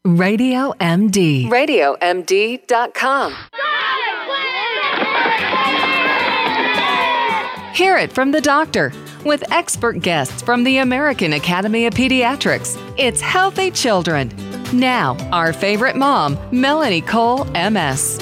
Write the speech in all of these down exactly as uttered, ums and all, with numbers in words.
Radio M D. radio M D dot com. Hear it from the doctor with expert guests from the American Academy of Pediatrics. It's Healthy Children. Now, our favorite mom, Melanie Cole, M S.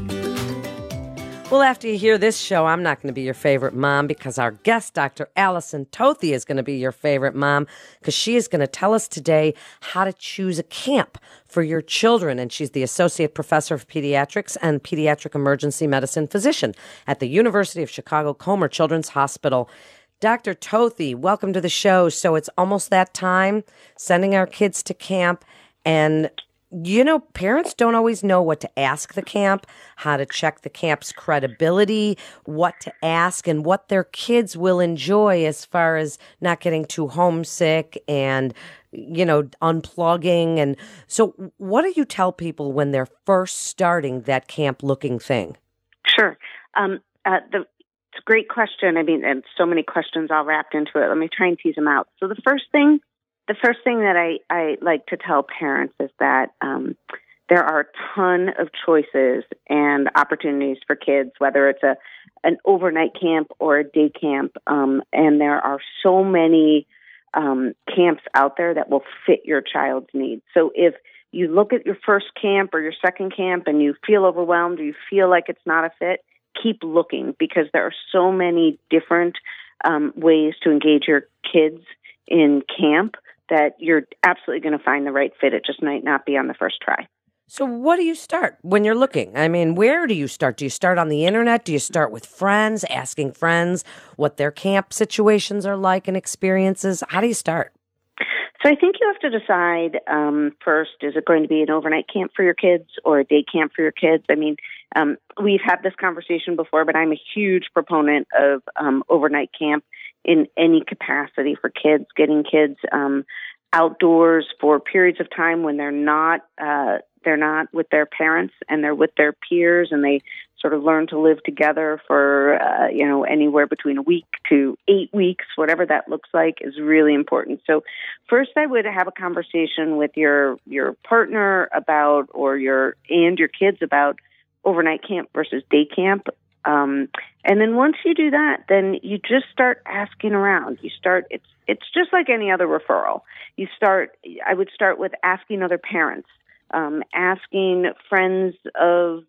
Well, after you hear this show, I'm not going to be your favorite mom because our guest, Doctor Allison Tothy, is going to be your favorite mom because she is going to tell us today how to choose a camp for your children. And she's the Associate Professor of Pediatrics and Pediatric Emergency Medicine Physician at the University of Chicago Comer Children's Hospital. Doctor Tothy, welcome to the show. So it's almost that time, sending our kids to camp. And you know, parents don't always know what to ask the camp, how to check the camp's credibility, what to ask, and what their kids will enjoy as far as not getting too homesick and, you know, unplugging. And so what do you tell people when they're first starting that camp-looking thing? Sure. Um, uh, the, it's a great question. I mean, and so many questions all wrapped into it. Let me try and tease them out. So the first thing The first thing that I, I like to tell parents is that um, there are a ton of choices and opportunities for kids, whether it's a an overnight camp or a day camp. Um, and there are so many um, camps out there that will fit your child's needs. So if you look at your first camp or your second camp and you feel overwhelmed or you feel like it's not a fit, keep looking because there are so many different um, ways to engage your kids in camp that you're absolutely going to find the right fit. It just might not be on the first try. So what do you start when you're looking? I mean, where do you start? Do you start on the internet? Do you start with friends, asking friends what their camp situations are like and experiences? How do you start? So I think you have to decide um, first, is it going to be an overnight camp for your kids or a day camp for your kids? I mean, um, we've had this conversation before, but I'm a huge proponent of um, overnight camp in any capacity for kids, getting kids um, outdoors for periods of time when they're not uh, they're not with their parents and they're with their peers, and they sort of learn to live together for uh, you know anywhere between a week to eight weeks, whatever that looks like, is really important. So first, I would have a conversation with your your partner about or your and your kids about overnight camp versus day camp. Um, and then once you do that, then you just start asking around. You start, it's, it's just like any other referral. You start, I would start with asking other parents, um, asking friends of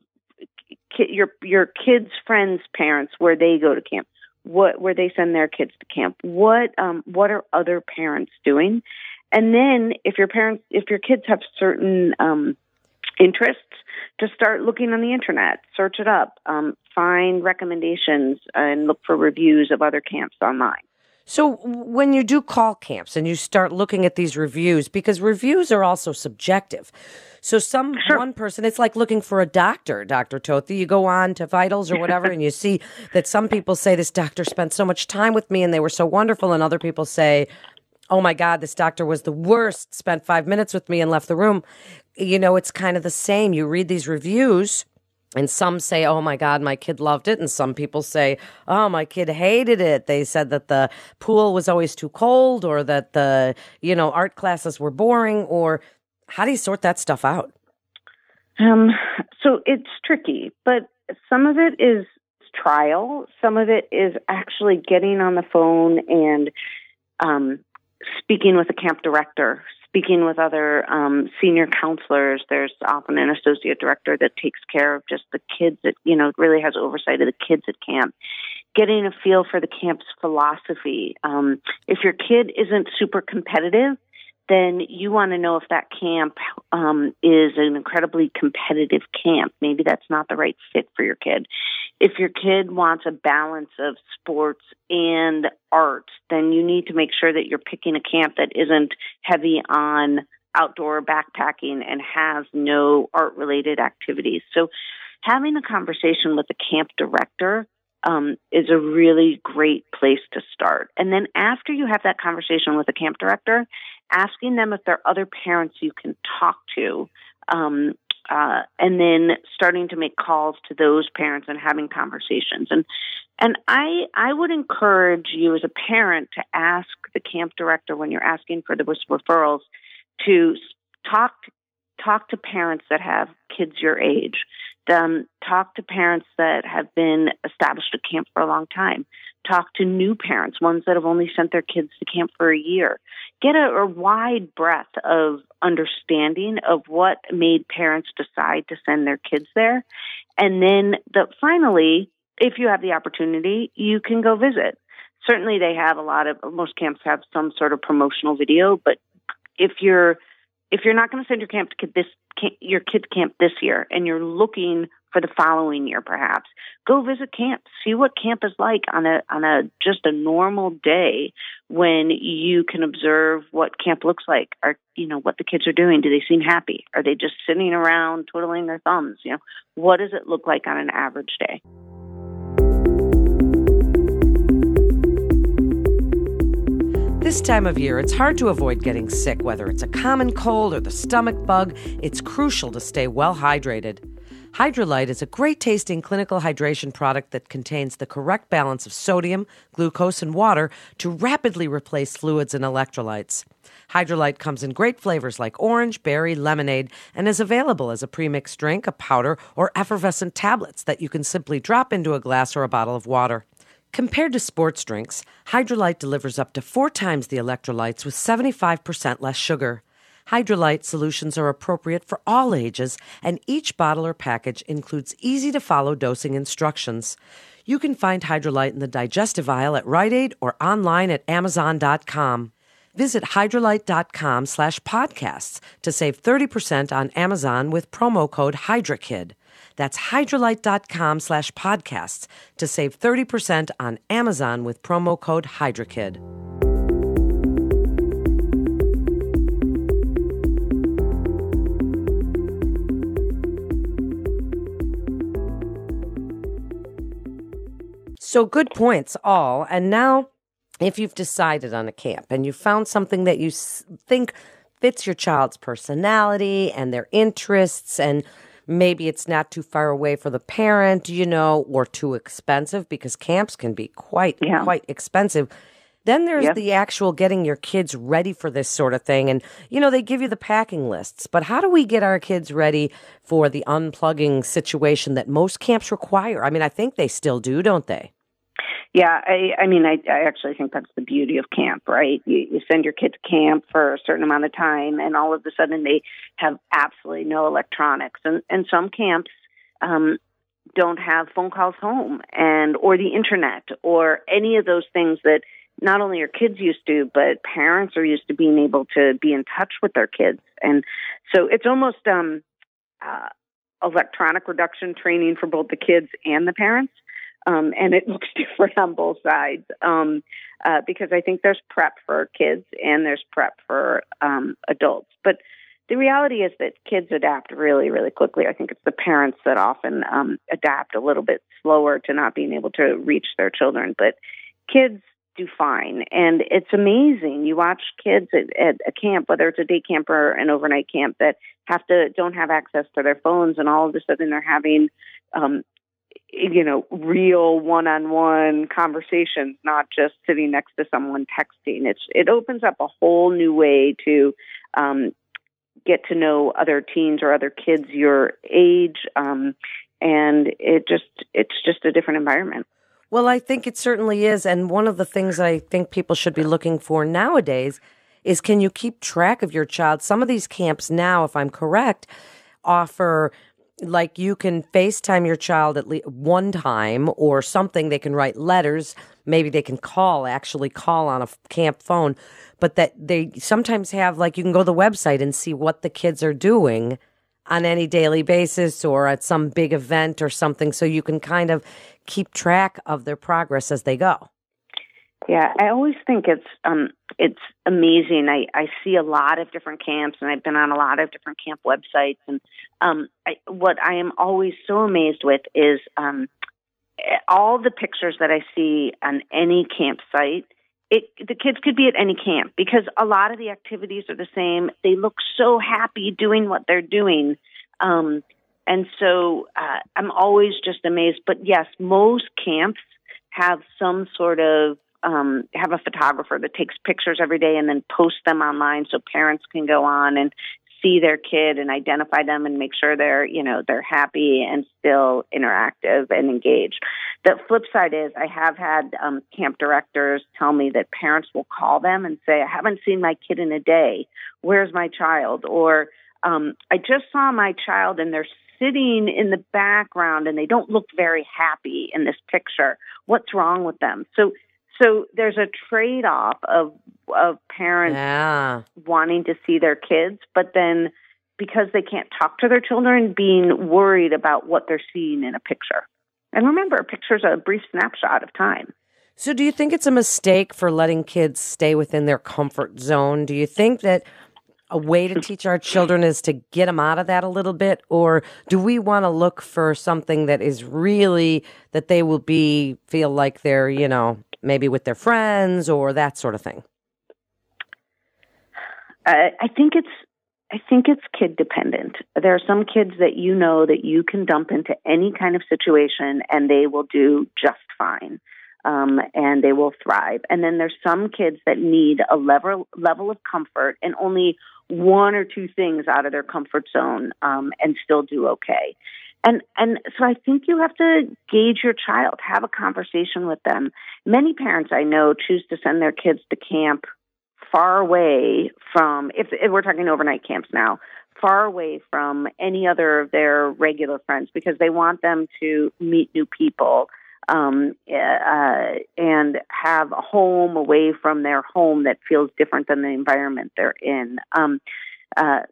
ki- your, your kids' friends' parents where they go to camp, what, where they send their kids to camp, what, um, what are other parents doing? And then if your parents, if your kids have certain, um, interests, to start looking on the internet, search it up, um, find recommendations, and look for reviews of other camps online. So when you do call camps and you start looking at these reviews, because reviews are also subjective. So some Sure. one person, it's like looking for a doctor, Doctor Tothy. You go on to Vitals or whatever, and you see that some people say this doctor spent so much time with me and they were so wonderful, and other people say, oh my God, this doctor was the worst, spent five minutes with me and left the room. You know, it's kind of the same. You read these reviews and some say, oh my God, my kid loved it. And some people say, oh, my kid hated it. They said that the pool was always too cold or that the, you know, art classes were boring. Or how do you sort that stuff out? Um, so it's tricky, but some of it is trial. Some of it is actually getting on the phone and um, speaking with a camp director, speaking with other um, senior counselors. There's often an associate director that takes care of just the kids that, you know, really has oversight of the kids at camp. Getting a feel for the camp's philosophy. Um, if your kid isn't super competitive, then you want to know if that camp um, is an incredibly competitive camp. Maybe that's not the right fit for your kid. If your kid wants a balance of sports and art, then you need to make sure that you're picking a camp that isn't heavy on outdoor backpacking and has no art-related activities. So having a conversation with the camp director um, is a really great place to start. And then after you have that conversation with the camp director, asking them if there are other parents you can talk to, um, uh, and then starting to make calls to those parents and having conversations. And and I I would encourage you as a parent to ask the camp director when you're asking for the referrals to talk talk to parents that have kids your age. Um, talk to parents that have been established at camp for a long time. Talk to new parents, ones that have only sent their kids to camp for a year. Get a, a wide breadth of understanding of what made parents decide to send their kids there. And then the, finally, if you have the opportunity, you can go visit. Certainly they have a lot of, most camps have some sort of promotional video, but if you're if you're not going to send your camp to kid this your kid camp this year and you're looking for the following year perhaps, go visit camp. See what camp is like on a on a just a normal day when you can observe what camp looks like. Are you know what the kids are doing? Do they seem happy? Are they just sitting around twiddling their thumbs? You know, what does it look like on an average day? This time of year, it's hard to avoid getting sick, whether it's a common cold or the stomach bug. It's crucial to stay well hydrated. Hydralyte is a great-tasting clinical hydration product that contains the correct balance of sodium, glucose, and water to rapidly replace fluids and electrolytes. Hydralyte comes in great flavors like orange, berry, lemonade, and is available as a premixed drink, a powder, or effervescent tablets that you can simply drop into a glass or a bottle of water. Compared to sports drinks, Hydralyte delivers up to four times the electrolytes with seventy-five percent less sugar. Hydralyte solutions are appropriate for all ages, and each bottle or package includes easy-to-follow dosing instructions. You can find Hydralyte in the digestive aisle at Rite Aid or online at amazon dot com. Visit hydralyte.com slash podcasts to save thirty percent on Amazon with promo code HYDRAKID. That's hydralyte.com slash podcasts to save thirty percent on Amazon with promo code HYDRAKID. So good points all. And now, if you've decided on a camp and you found something that you s- think fits your child's personality and their interests, and maybe it's not too far away for the parent, you know, or too expensive, because camps can be quite, yeah. quite expensive. Then there's yep. the actual getting your kids ready for this sort of thing. And, you know, they give you the packing lists. But how do we get our kids ready for the unplugging situation that most camps require? I mean, I think they still do, don't they? Yeah, I, I mean, I, I actually think that's the beauty of camp, right? You, you send your kid to camp for a certain amount of time, and all of a sudden they have absolutely no electronics. And, and some camps um, don't have phone calls home, and or the internet, or any of those things that not only are kids used to, but parents are used to being able to be in touch with their kids. And so it's almost um, uh, electronic reduction training for both the kids and the parents. Um, and it looks different on both sides um, uh, because I think there's prep for kids and there's prep for um, adults. But the reality is that kids adapt really, really quickly. I think it's the parents that often um, adapt a little bit slower to not being able to reach their children. But kids do fine. And it's amazing. You watch kids at, at a camp, whether it's a day camp or an overnight camp, that have to don't have access to their phones, and all of a sudden they're having um, you know, real one-on-one conversations, not just sitting next to someone texting. It's, it opens up a whole new way to um, get to know other teens or other kids your age, um, and it just it's just a different environment. Well, I think it certainly is, and one of the things I think people should be looking for nowadays is, can you keep track of your child? Some of these camps now, if I'm correct, offer, like, you can FaceTime your child at least one time or something. They can write letters. Maybe they can call, actually call on a camp phone. But that they sometimes have, like, you can go to the website and see what the kids are doing on any daily basis or at some big event or something, so you can kind of keep track of their progress as they go. Yeah, I always think it's um, it's amazing. I, I see a lot of different camps, and I've been on a lot of different camp websites. And um, I, what I am always so amazed with is um, all the pictures that I see on any campsite. It, the kids could be at any camp because a lot of the activities are the same. They look so happy doing what they're doing. Um, and so uh, I'm always just amazed. But yes, most camps have some sort of Um, have a photographer that takes pictures every day and then posts them online so parents can go on and see their kid and identify them and make sure they're, you know, they're happy and still interactive and engaged. The flip side is I have had um, camp directors tell me that parents will call them and say, I haven't seen my kid in a day. Where's my child? Or um, I just saw my child and they're sitting in the background and they don't look very happy in this picture. What's wrong with them? So So there's a trade-off of of parents yeah. wanting to see their kids, but then because they can't talk to their children, being worried about what they're seeing in a picture. And remember, a picture's a brief snapshot of time. So do you think it's a mistake for letting kids stay within their comfort zone? Do you think that a way to teach our children is to get them out of that a little bit? Or do we want to look for something that is really, that they will be, feel like they're, you know, maybe with their friends or that sort of thing? Uh, I think it's I think it's kid dependent. There are some kids that you know that you can dump into any kind of situation and they will do just fine, um, and they will thrive. And then there's some kids that need a level level of comfort and only one or two things out of their comfort zone, um, and still do okay. And and so I think you have to gauge your child, have a conversation with them. Many parents I know choose to send their kids to camp far away from, if, if we're talking overnight camps now, far away from any other of their regular friends because they want them to meet new people, um, uh, and have a home away from their home that feels different than the environment they're in. Um, uh,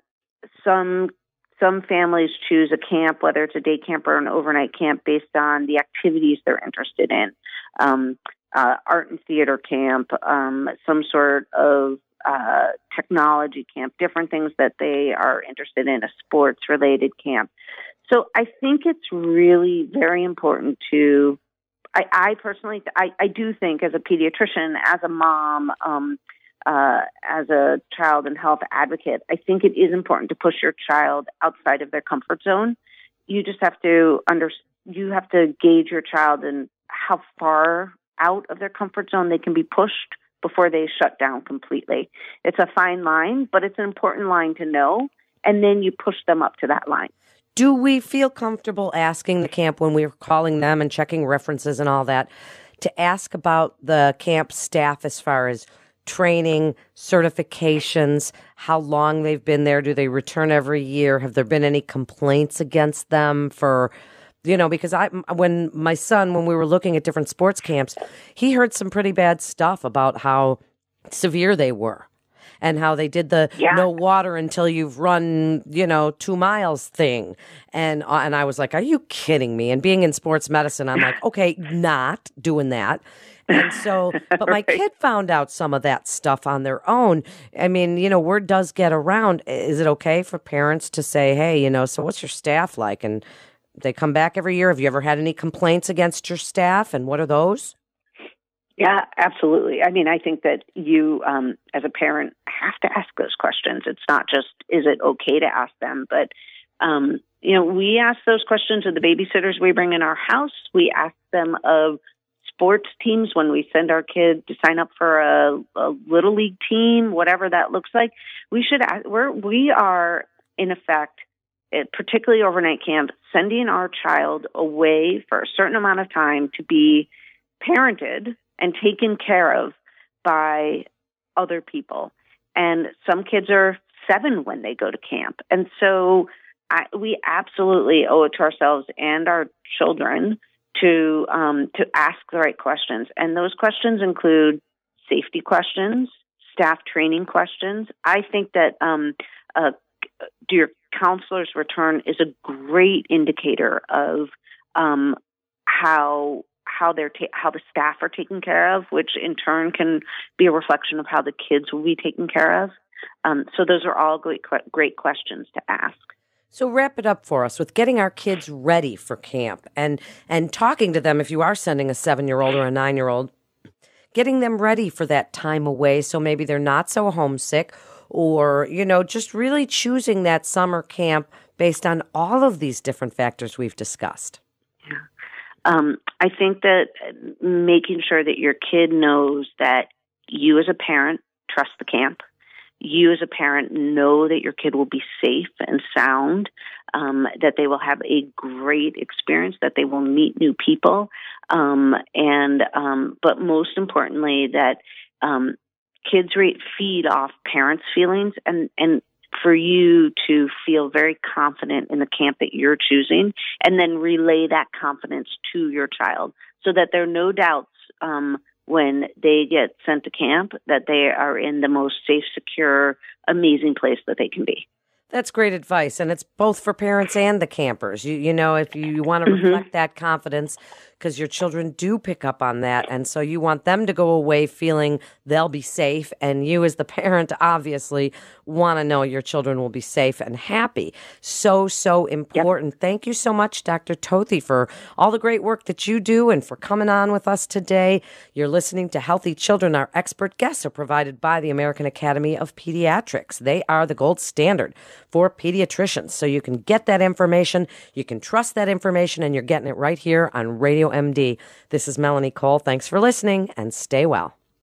some Some families choose a camp, whether it's a day camp or an overnight camp, based on the activities they're interested in. Um, uh, art and theater camp, um, some sort of uh, technology camp, different things that they are interested in, a sports-related camp. So I think it's really very important to, I, I personally, I, I do think as a pediatrician, as a mom, um, Uh, as a child and health advocate, I think it is important to push your child outside of their comfort zone. You just have to under, you have to gauge your child and how far out of their comfort zone they can be pushed before they shut down completely. It's a fine line, but it's an important line to know, and then you push them up to that line. Do we feel comfortable asking the camp when we're calling them and checking references and all that to ask about the camp staff as far as training, certifications, how long they've been there? Do they return every year? Have there been any complaints against them for, you know, because I, when my son, when we were looking at different sports camps, he heard some pretty bad stuff about how severe they were and how they did the yeah. no water until you've run, you know, two miles thing. And, uh, and I was like, are you kidding me? And being in sports medicine, I'm like, okay, not doing that. And so, but my right. kid found out some of that stuff on their own. I mean, you know, word does get around. Is it okay for parents to say, hey, you know, so what's your staff like? And they come back every year. Have you ever had any complaints against your staff? And what are those? Yeah, absolutely. I mean, I think that you, um, as a parent, have to ask those questions. It's not just, is it okay to ask them? But, um, you know, we ask those questions of the babysitters we bring in our house. We ask them of sports teams when we send our kids to sign up for a, a little league team, whatever that looks like. We should ask, we're, we are in effect, particularly overnight camp, sending our child away for a certain amount of time to be parented and taken care of by other people. And some kids are seven when they go to camp. And so I, we absolutely owe it to ourselves and our children to um, to ask the right questions. And those questions include safety questions, staff training questions. I think that um, uh, do your counselor's return is a great indicator of um, how how they're ta- how the staff are taken care of, which in turn can be a reflection of how the kids will be taken care of. Um, so those are all great great questions to ask. So wrap it up for us with getting our kids ready for camp and and talking to them if you are sending a seven-year-old or a nine-year-old, getting them ready for that time away so maybe they're not so homesick, or, you know, just really choosing that summer camp based on all of these different factors we've discussed. Yeah. Um, I think that making sure that your kid knows that you as a parent trust the camp, you as a parent know that your kid will be safe and sound, um, that they will have a great experience, that they will meet new people, um, and um, but most importantly, that um, kids rate feed off parents' feelings, and and for you to feel very confident in the camp that you're choosing, and then relay that confidence to your child, so that there are no doubts um, when they get sent to camp that they are in the most safe, secure, amazing place that they can be. That's great advice, and it's both for parents and the campers. You you know, if you, you want to reflect mm-hmm. that confidence, because your children do pick up on that, and so you want them to go away feeling they'll be safe, and you as the parent obviously want to know your children will be safe and happy. So, so important. Yep. Thank you so much, Doctor Tothi, for all the great work that you do and for coming on with us today. You're listening to Healthy Children. Our expert guests are provided by the American Academy of Pediatrics. They are the gold standard for pediatricians. So you can get that information, you can trust that information, and you're getting it right here on Radio M D. This is Melanie Cole. Thanks for listening, and stay well.